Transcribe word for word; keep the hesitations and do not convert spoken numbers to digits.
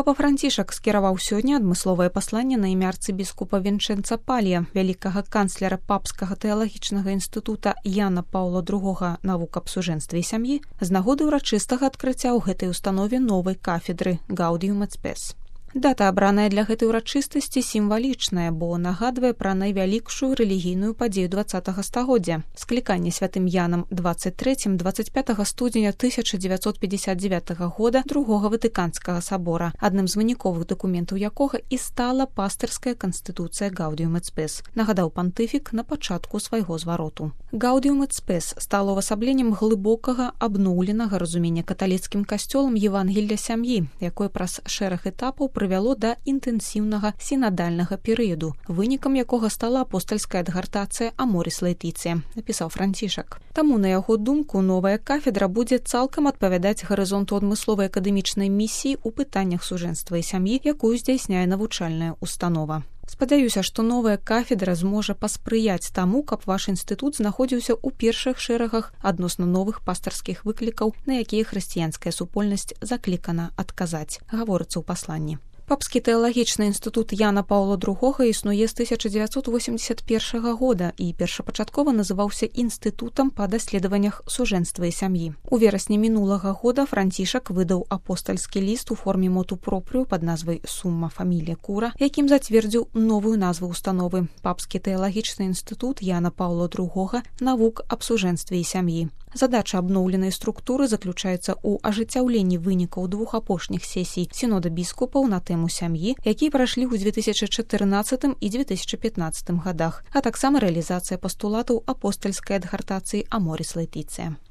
Папа Францішак скіраваў сёння адмысловае пасланне на імя арцыбіскупа Вінчэнца Палія, вялікага канцлера папскага тэалагічнага інстытута Яна Паўла другога навук аб сужэнстве і сям'і з нагоды ўрачыстага адкрыцця ў гэтай установе новай кафедры Gaudium et Spes. Дата, абраная для гэтай урачыстасці, сімвалічная, бо нагадвае пра найвялікшую рэлігійную падзею дваццатага стагоддзя – скліканне святым Янам дваццаць трэцім - дваццаць пятага студзеня тысяча дзевяцьсот пятьдесят девятага года другога Ватыканскага сабора, адным з выніковых дакументаў якога і стала пастырская канстытуцыя Gaudium et Spes, нагадаў пантыфік на пачатку свайго звароту. Gaudium et Spes стала ўвасабленнем глыбокага, абноўленага разумення каталіцкім касцёлам Евангелля сям'і, якое праз шэраг этапаў прывяло да інтэнсіўнага сінадальнага перыяду, вынікам якога стала апостальская адгартацыя Аморис Лаэтыцыя, напісаў Францішак. Таму, на яго думку, новая кафедра будзе цалкам адпавядаць гарызонту адмысловай акадэмічнай місіі ў пытаннях сужэнства і сям'і, якую здзяйсняе навучальная установа. Спадзяюся, што новая кафедра зможа паспрыяць таму, каб ваш інстытут знаходзіўся ў першых шэрагах адносна новых пастарскіх выклікаў, на якія хрысціянская супольнасць заклікана адказаць, гаворыцца ў пасланні. Папскі тэалагічны інстытут Яна Паўла другога існуе з тысяча дзевяцьсот восемьдесят першага года і першапачаткова называўся інстытутам па даследаваннях сужэнства і сям'і. У верасні мінулага года Францішак выдаў апостальскі ліст у форме моту пропрыю пад назвай «Сумма фамілія Кура», якім зацвердзіў новую назву установы – Папскі тэалагічны інстытут Яна Паўла другога навук аб сужэнстве і сям'і. Задача абноўленай структуры заключаецца ў ажыццяўленні вынікаў двух апошніх сесій сінода біскупаў на тэму сям'і, якія прайшлі ў дзве тысячы чатырнаццатым і дзве тысячы пятнаццатым гадах, а таксама рэалізацыя пастулатаў апостальскай адгартацыі Аморис Лаэтыцыя.